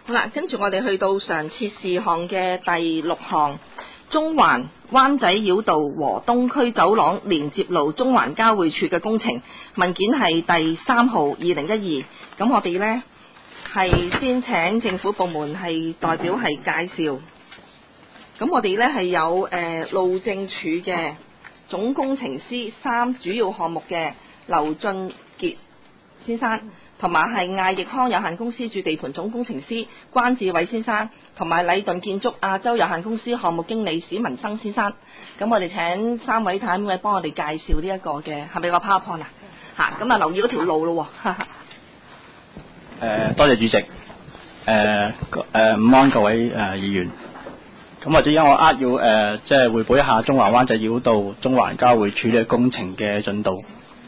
好啦，跟住我哋去到常設事項嘅第6項，中環灣仔繞道和東區走廊連接路中環交匯處嘅工程文件係第3號2012。咁我哋呢係先請政府部門係代表係介紹。咁我哋呢係有路政署嘅總工程師3主要項目嘅劉俊傑先生，同埋係艾奕康有限公司駐地盤總工程師關志偉先生，同埋禮頓建築亞洲有限公司項目經理史文生先生。咁我哋請3位太太幫我哋介紹呢一個嘅係咪個 PowerPoint 啊？嚇，咁啊留意嗰條路咯喎。 多謝主席。午安各位議員。咁或者因我要即係匯報一下中環灣仔繞道中環交匯處呢個工程嘅進度。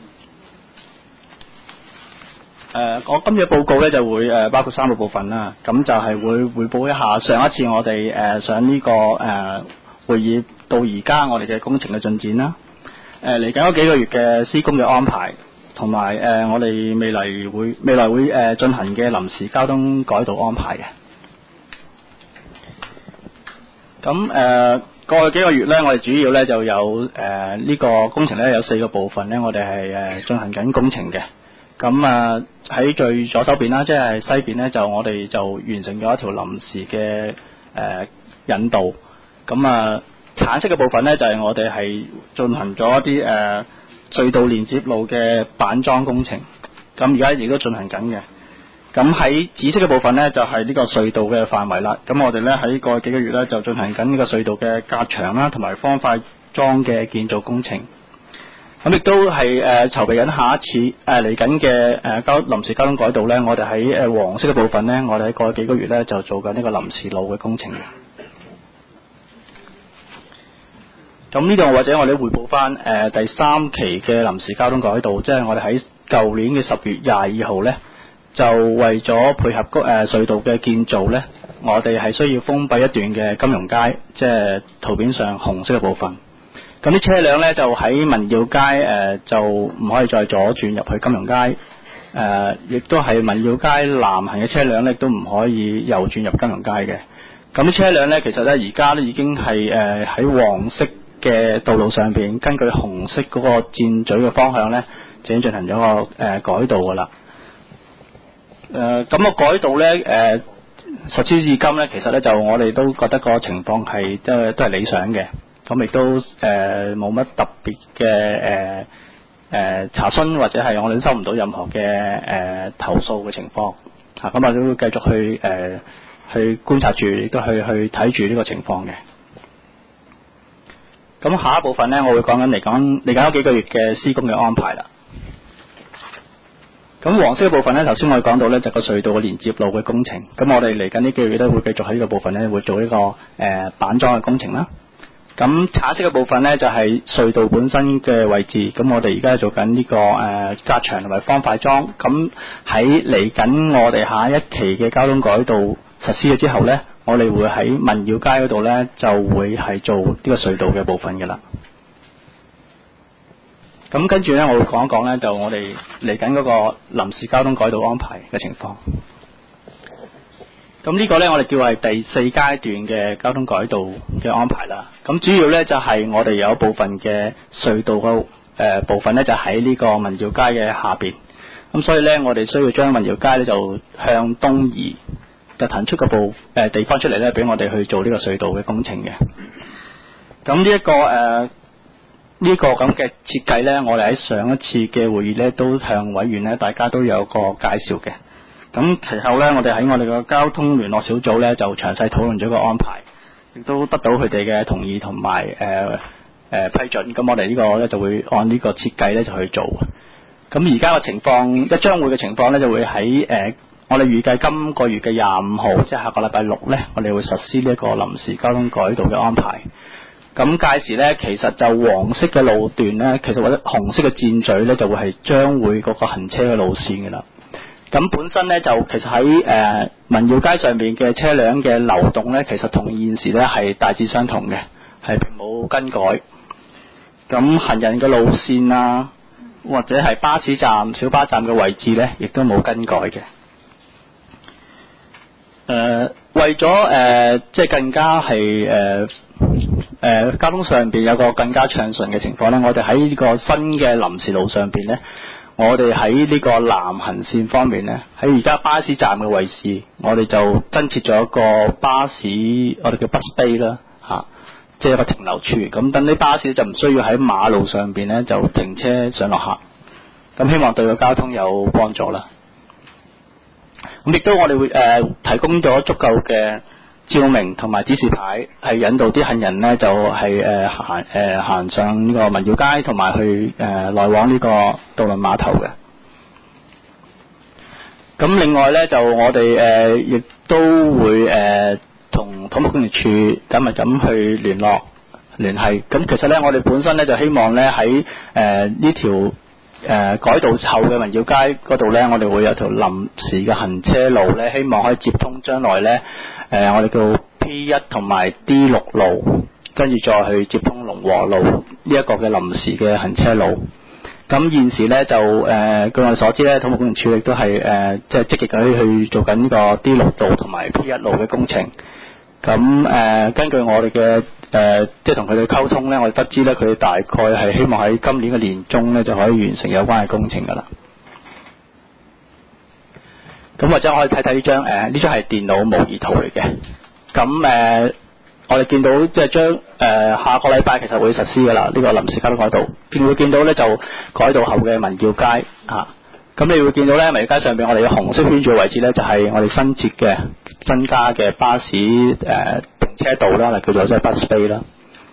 我今次嘅報告咧就會包括3個部分啦。咁就係會匯報一下上一次我哋上呢個會議到而家我哋嘅工程嘅進展啦。嚟緊嗰幾個月嘅施工嘅安排，同埋我哋未來會進行嘅臨時交通改道安排嘅。咁過去幾個月咧，我哋主要咧就有呢個工程咧有4個部分咧，我哋係進行緊工程嘅。咁喺最左手邊啦，即係西邊咧，就我哋就完成咗一條臨時嘅引道。咁橙色嘅部分咧，就係我哋係進行咗一啲隧道連接路嘅板樁工程。咁而家亦都進行緊嘅。咁喺紫色嘅部分咧，就係呢個隧道嘅範圍啦。咁我哋咧喺過去幾個月咧，就進行緊呢個隧道嘅隔牆啦，同埋方塊樁嘅建造工程。咁亦都係籌備緊下一次嚟緊嘅臨時交通改道咧，我哋喺黃色嘅部分咧，我哋喺過去幾個月咧就做緊呢個臨時路嘅工程嘅。咁呢度或者我哋匯報翻第3期嘅臨時交通改道，即係我哋喺舊年嘅10月22號咧，就為咗配合隧道嘅建造咧，我哋係需要封閉一段嘅金融街，即係圖片上紅色嘅部分。咁啲車輛咧就喺民耀街就唔可以再左轉入去金融街，亦都係民耀街南行嘅車輛咧都唔可以右轉入金融街嘅。咁啲車輛咧其實咧而家咧已經係喺黃色嘅道路上邊，根據紅色嗰個箭嘴嘅方向咧，就已經進行咗個改道噶啦。咁個改道咧實施至今咧，其實咧就我哋都覺得個情況係都係理想嘅。咁亦都冇乜特別嘅查詢，或者係我哋都收唔到任何嘅投訴嘅情況嚇。咁我哋都會繼續去觀察住，亦都去睇住呢個情況嘅。咁下一部分咧，我會講緊嚟緊嗰幾個月嘅施工嘅安排啦。咁黃色嘅部分咧，頭先我哋講到咧就個隧道嘅連接路嘅工程。咁我哋嚟緊呢幾個月咧會繼續喺呢個部分咧會做呢個板樁嘅工程啦。咁橙色嘅部分咧就係隧道本身嘅位置，咁我哋而家做緊呢個隔牆同埋方塊樁。咁喺嚟緊我哋下一期嘅交通改道實施咗之後咧，我哋會喺民耀街嗰度咧就會係做呢個隧道嘅部分嘅啦。咁跟住咧，我會講一講咧就我哋嚟緊嗰個臨時交通改道安排嘅情況。咁呢個咧，我哋叫係第4階段嘅交通改道嘅安排啦。咁主要咧就係我哋有一部分嘅隧道嘅部分咧，就喺呢個民耀街嘅下邊。咁所以咧，我哋需要將民耀街咧就向東移，就騰出個地方出嚟咧，俾我哋去做呢個隧道嘅工程嘅。咁呢個咁嘅設計咧，我哋喺上一次嘅會議咧，都向委員咧，大家都有個介紹嘅。咁其後咧，我哋喺我哋個交通聯絡小組咧，就詳細討論咗個安排，亦都得到佢哋嘅同意同埋批准。咁我哋呢個咧就會按呢個設計咧就去做。咁而家嘅情況，一將會嘅情況咧，就會喺我哋預計今個月嘅25號，即係下個禮拜6咧，我哋會實施呢一個臨時交通改道嘅安排。咁屆時咧，其實就黃色嘅路段咧，其實或者紅色嘅箭嘴咧，就會係將會嗰個行車嘅路線嘅啦。咁本身咧就其實喺民耀街上面嘅車輛嘅流動咧，其實同現時咧係大致相同嘅，係並冇更改。咁行人嘅路線啊，或者係巴士站、小巴站嘅位置咧，亦都冇更改嘅。 為咗即係更加係交通上邊有個更加暢順嘅情況咧，我哋喺呢個新嘅臨時路上邊咧，我哋喺呢個南行線方面咧，喺而家巴士站嘅位置，我哋就增設咗一個巴士，我哋叫 bus bay 啦嚇，即係一個停留處。咁等啲巴士就唔需要喺馬路上邊咧就停車上落客，咁希望對個交通有幫助啦。咁亦都我哋會提供咗足夠嘅照明同埋指示牌，係引導啲行人呢就係行上呢個民耀街，同埋去來往呢個渡輪碼頭嘅。咁另外呢，就我哋亦都會同土木工程處緊密咁去聯繫。咁其實呢，我哋本身呢就希望呢喺呢條改道後嘅民耀街嗰度呢，我哋會有條臨時嘅行車路呢，希望可以接通將來呢我哋叫 P1 同埋 D6 路，跟住再去接通龍和路呢一個嘅臨時嘅行車路。咁現時呢，就據我哋所知呢，土木工程處亦都係即係積極去做緊呢個 D6 路同埋 P1 路嘅工程。咁根據我哋嘅即係同佢哋溝通呢，我哋得知呢，佢哋大概係希望喺今年嘅年中呢就可以完成有關嘅工程㗎啦。咁或者我哋睇睇呢張呢張係電腦模擬圖嚟嘅。咁我哋見到即係將下個禮拜其實會實施㗎啦，呢個臨時交通改道。會見到呢就改道後嘅民耀街啊。咁你會見到呢，民耀街上邊我哋嘅紅色圈住嘅位置呢，就係我哋新設嘅增加嘅巴士停車道啦，叫做即係 bus bay 啦。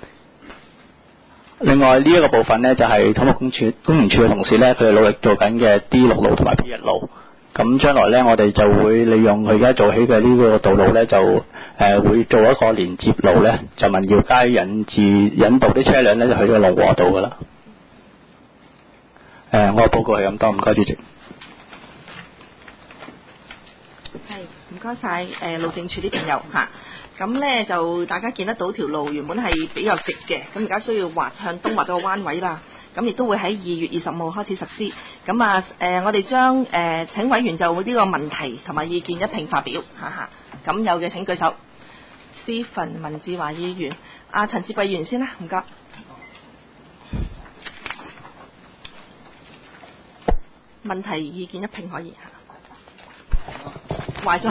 另外呢一個部分呢，就係土木工程處嘅同事呢，佢哋努力做緊嘅 D6 路同埋 P1 路。咁將來呢，我哋就會利用佢而家做起嘅呢個道路呢，就會做一個連接路呢，就民耀街引導啲車輛呢，就去到龍和道㗎啦。我嘅報告係咁多，唔該主席。 係，唔該晒路政署啲朋友嚇。咁呢就大家見得到條路原本係比較直嘅，咁而家需要滑向東滑咗個彎位啦。咁亦都會喺2月20號開始實施。咁我哋將請委員就呢個問題同埋意見一併發表嚇。咁有嘅請舉手。Stephen 文志華議員，陳志貴議員先啦，唔該。問題意見一併可以嚇。壞咗。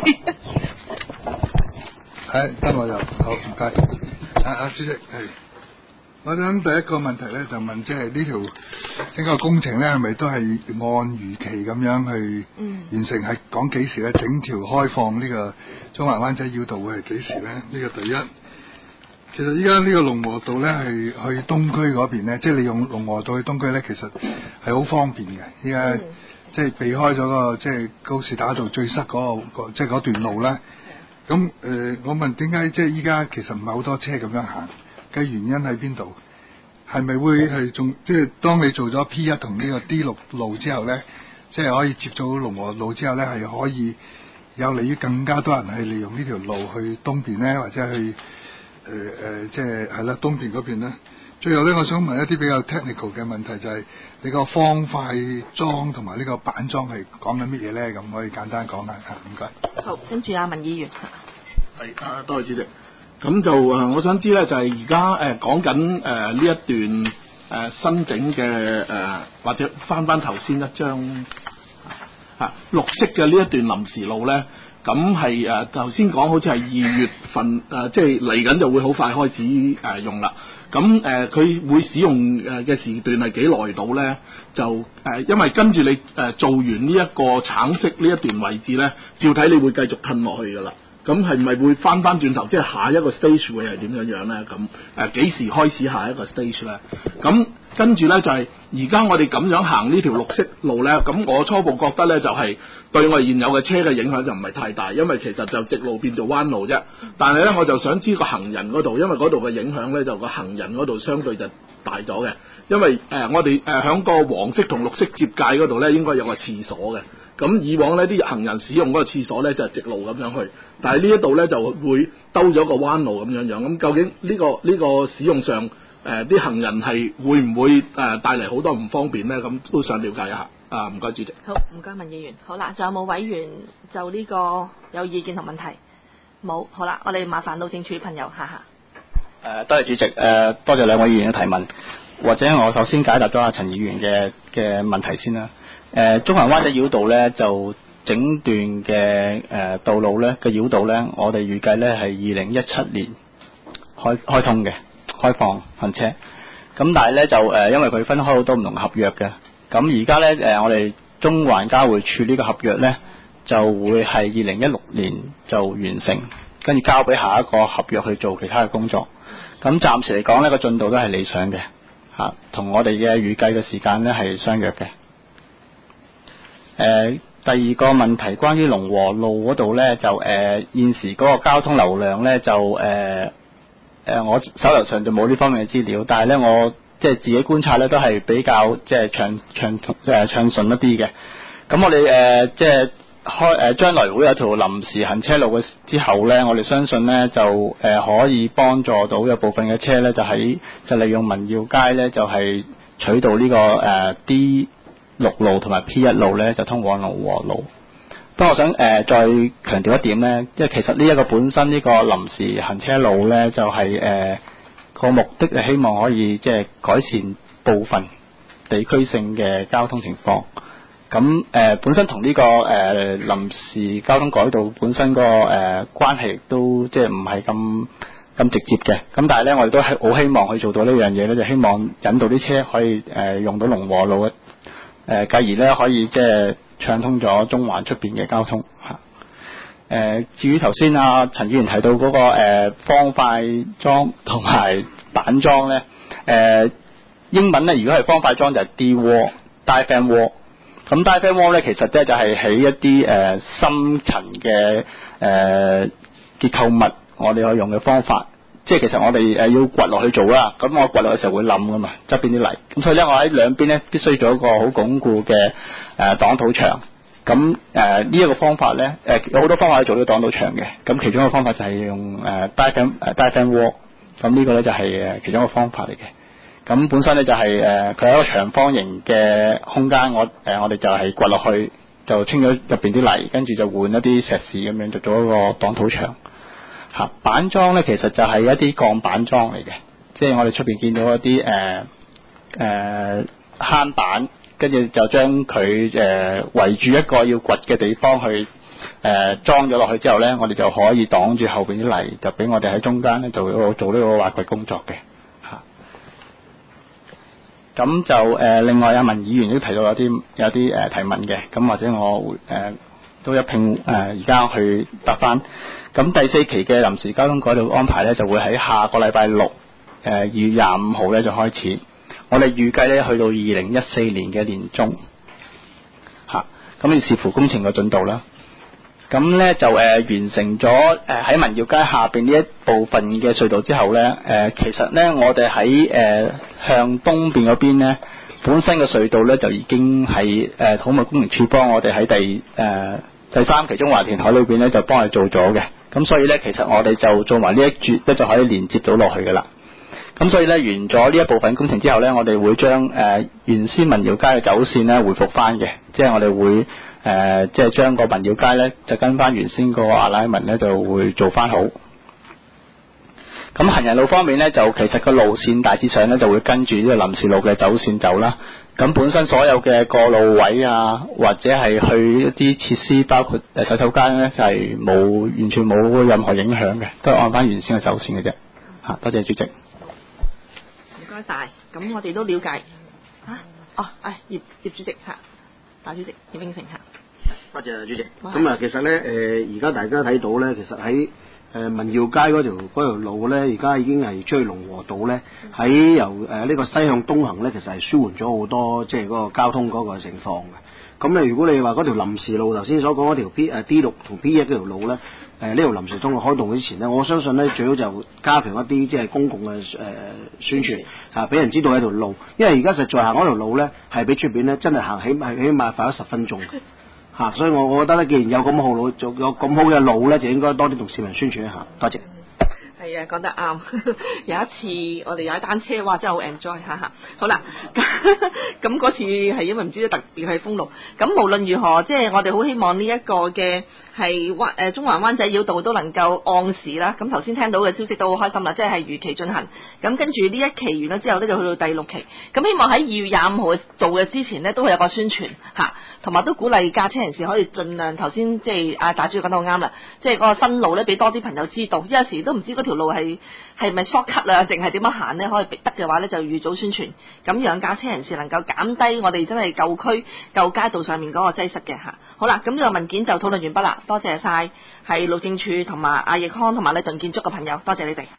得我又好唔該。主席我諗第一個問題咧就問，即係呢條整個工程咧係咪都係按預期咁樣去完成？係講幾時咧？整條開放呢個中環灣仔繞道會係幾時咧？呢個第一。其實依家呢個龍和道咧係去東區嗰邊咧，即係你用龍和道去東區咧，其實係好方便嘅。依家即係避開咗個即係高士打道最塞嗰個即係嗰段路啦。咁我問點解即係依家其實唔係好多車咁樣行嘅原因喺邊度？係咪會係仲即係當你做咗 P1 同呢個 D6 路之後咧，即係可以接到龍和路之後咧，係可以有利於更加多人係利用呢條路去東邊咧，或者去即係係啦東邊嗰邊咧。最後咧，我想問一啲比較 technical 嘅問題，就係你個方塊樁同埋呢個板樁係講緊乜嘢咧？咁可以簡單講下嚇，唔該。 好，跟住文議員。 係多謝主席。咁就我想知咧，就係而家講緊呢一段新整嘅或者翻頭先一張綠色嘅呢一段臨時路咧，咁係頭先講好似係2月份即係嚟緊就會好快開始用啦。咁佢會使用嘅時段係幾耐到咧？就因為跟住你做完呢一個橙色呢一段位置咧，照睇你會繼續褪落去㗎啦。咁係咪會翻轉頭，即係下一個 stage 會係點樣咧？咁幾時開始下一個 stage 咧？咁跟住咧就係而家我哋咁樣行呢條綠色路咧，咁我初步覺得咧就係對我哋現有嘅車嘅影響就唔係太大，因為其實就直路變做彎路啫。但係咧我就想知個行人嗰度，因為嗰度嘅影響咧就個行人嗰度相對就大咗嘅，因為我哋響個黃色同綠色接界嗰度咧應該有個廁所嘅。咁以往呢啲行人使用嗰個廁所咧就係直路咁樣去，但係呢一度咧就會兜咗個彎路咁樣。咁究竟呢個使用上啲行人係會唔會帶嚟好多唔方便咧？咁都想了解一下。 唔該主席。 好，唔該，文議員。好啦，仲有冇委員就呢個有意見同問題？冇。好啦，我哋麻煩路政署朋友，哈哈。 多謝主席，多謝兩位議員嘅提問。或者我首先解答咗阿陳議員嘅問題先啦。中環灣仔繞道咧，就整段嘅道路咧嘅繞道咧，我哋預計咧係2017年開通嘅，開放行車。咁但係咧就因為佢分開好多唔同合約嘅，咁而家咧我哋中環交匯處呢個合約咧就會係2016年就完成，跟住交俾下一個合約去做其他嘅工作。咁暫時嚟講呢個進度都係理想嘅，同我哋嘅預計嘅時間咧係相約嘅。第二個問題關於龍和路嗰度咧，就現時嗰個交通流量咧就我手頭上就冇呢方面嘅資料，但係咧我即係自己觀察咧都係比較即係暢順一啲嘅。咁我哋即係將來會有條臨時行車路嘅之後咧，我哋相信咧就可以幫助到有部分嘅車咧就利用民耀街咧就係取道呢個D6路同埋 P1 路咧就通往龍和路。不過我想再強調一點咧，即係其實呢一個本身呢個臨時行車路咧就係個目的係希望可以即係改善部分地區性嘅交通情況。咁本身同呢個臨時交通改道本身個關係都即係唔係咁直接嘅。咁但係咧我哋都係好希望去做到呢樣嘢咧，就希望引導啲車可以用到龍和路嘅，繼而咧可以即係暢通咗中環出邊嘅交通嚇。至於頭先陳議員提到嗰個方塊裝同埋板裝咧，英文咧如果係方塊裝就係 diaphragm wall。咁 diaphragm wall 咧其實咧就係起一啲深層嘅結構物，我哋可以用嘅方法。即係其實我哋要掘落去做啦，咁我掘落嘅時候會冧噶嘛，側邊啲泥。咁所以咧我喺兩邊咧必須做一個好鞏固嘅擋土牆。咁呢一個方法咧有好多方法去做呢個擋土牆嘅。咁其中一個方法就係用diaphragm wall。咁呢個咧就係其中一個方法嚟嘅。咁本身咧就係佢係一個長方形嘅空間，我哋就係掘落去就清咗入邊啲泥，跟住就換一啲石屎咁樣就做一個擋土牆。板樁咧其實就係一啲鋼板樁嚟嘅，即係我哋出邊見到一啲坑板，跟住就將佢圍住一個要掘嘅地方去裝咗落去之後咧，我哋就可以擋住後邊啲泥，就俾我哋喺中間咧做呢個挖掘工作嘅。咁就另外文議員都提到有啲提問嘅，咁或者我都一併而家去答翻。咁第4期嘅臨時交通改道安排咧就會喺下個禮拜六2月25號咧就開始，我哋預計咧去到2014年嘅年中咁要視乎工程嘅進度啦。咁咧就完成咗喺民耀街下邊呢一部分嘅隧道之後咧，其實咧我哋喺向東邊嗰邊咧，本身嘅隧道咧就已經係土木工程處幫我哋喺第3期中華填海裏邊咧就幫佢做咗嘅。咁所以咧其實我哋就做埋呢一橛咧就可以連接到落去噶啦。咁所以咧完咗呢一部分工程之後咧，我哋會將原先民耀街嘅走線咧回復翻嘅，即係我哋會即係將個民耀街咧就跟翻原先個阿拉文咧就會做翻好。咁行人路方面咧就其實個路線大致上咧就會跟住呢個臨時路嘅走線走啦。咁本身所有嘅過路位或者係去一啲設施，包括洗手間咧就係完全冇任何影響嘅，都係按翻原先嘅走線嘅啫。多謝主席。 唔該晒。咁我哋都了解葉主席大主席葉永成多謝主席。咁其實咧而家大家睇到咧，其實喺民耀街嗰條路咧，而家已經係出去龍和道咧，喺由呢個西向東行咧，其實係舒緩咗好多，即係嗰個交通嗰個情況嘅。咁如果你話嗰條臨時路頭先所講嗰條 D6 同 P1 嗰條路咧，呢條臨時通嘅開動之前咧，我相信咧最好就加強一啲即係公共嘅宣傳俾人知道有條路，因為而家實在行嗰條路咧係比出邊咧真係行起碼快咗10分鐘。所以我覺得咧，既然有咁好路，有咁好嘅路咧，就應該多啲同市民宣傳一下。多謝。 係啊，講得啱。有一次我哋踩單車，哇，真係好 enjoy 哈。好啦，咁嗰次係因為唔知特別係封路。咁無論如何，即係我哋好希望呢一個嘅係中環灣仔繞道都能夠按時啦。咁頭先聽到嘅消息都好開心啦，即係如期進行。咁跟住呢一期完咗之後呢，就去到第6期。咁希望喺2月25號做嘅之前呢，都會有個宣傳嚇，同埋都鼓勵駕車人士可以盡量頭先即係阿大主講得好啱啦，即係嗰個新路呢，俾多啲朋友知道。有時都唔知嗰條路係咪 shortcut 啊，定係點樣行呢？可以得嘅話呢，就預早宣傳，咁讓駕車人士能夠減低我哋真係舊區舊街道上面嗰個擠塞嘅嚇。好啦，咁呢個文件就討論完畢啦，多謝晒係路政署同埋阿易康同埋禮頓建築嘅朋友，多謝你哋。